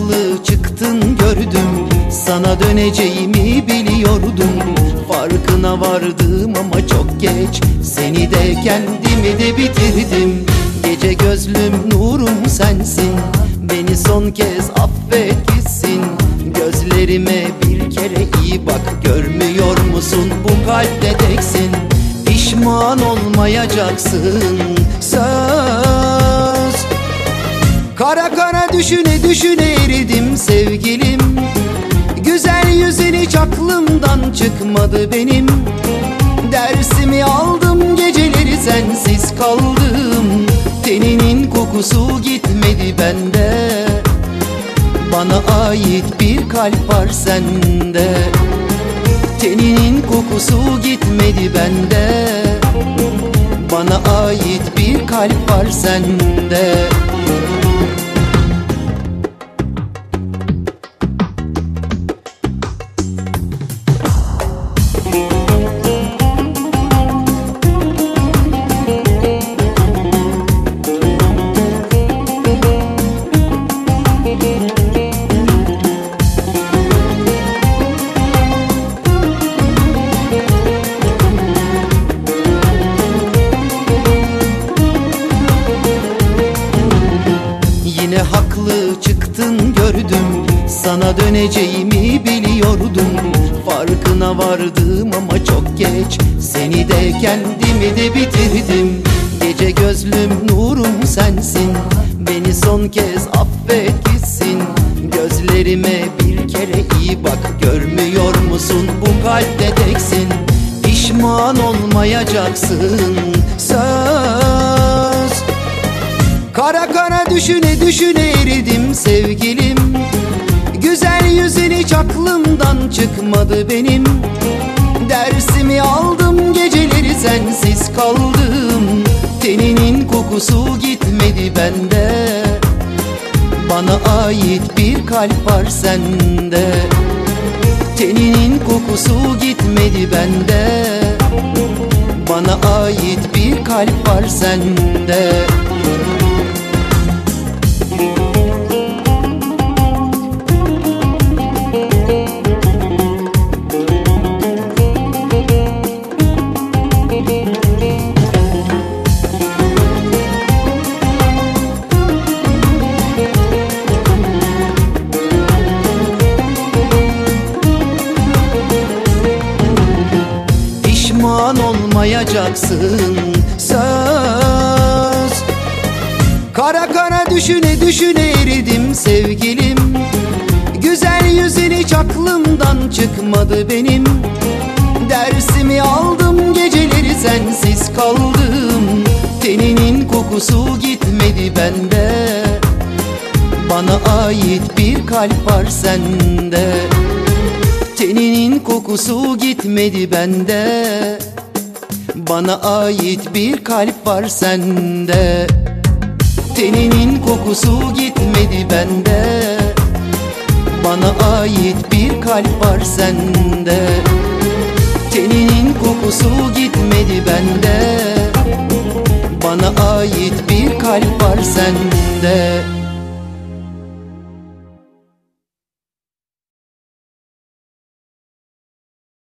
haklı çıktın gördüm, sana döneceğimi biliyordum. Farkına vardım ama çok geç, seni de kendimi de bitirdim. Gece gözlüm nurum sensin, beni son kez affet gitsin. Gözlerime bir kere iyi bak, görmüyor musun bu kalpte teksin. Pişman olmayacaksın, söz. Kara kara düşüne düşüne eridim sevgilim. Güzel yüzün hiç aklımdan çıkmadı benim. Dersimi aldım, geceleri sensiz kaldım. Teninin kokusu gitmedi bende, bana ait bir kalp var sende. Teninin kokusu gitmedi bende, bana ait bir kalp var sende. Yine haklı çıktın gördüm, sana döneceğimi biliyordum. Farkına vardım ama çok geç, seni de kendimi de bitirdim. Gece gözlüm nurum sensin, beni son kez affet gitsin. Gözlerime bir kere iyi bak, görmüyor musun bu kalpte teksin. Pişman olmayacaksın, söz. Kara kara düşüne düşüne eridim sevgilim. Güzel yüzün hiç aklımdan çıkmadı benim. Dersimi aldım, geceleri sensiz kaldım. Teninin kokusu gitmedi bende, bana ait bir kalp var sende. Teninin kokusu gitmedi bende, bana ait bir kalp var sende. Pişman olmayacaksın, söz. Kara kara düşüne düşüne eridim sevgilim. Güzel yüzün hiç aklımdan çıkmadı benim. Dersimi aldım, geceleri sensiz kaldım. Teninin kokusu gitmedi bende, bana ait bir kalp var sende. Teninin kokusu gitmedi bende, bana ait bir kalp var sende. Teninin kokusu gitmedi bende, bana ait bir kalp var sende. Teninin kokusu gitmedi bende, bana ait bir kalp var sende.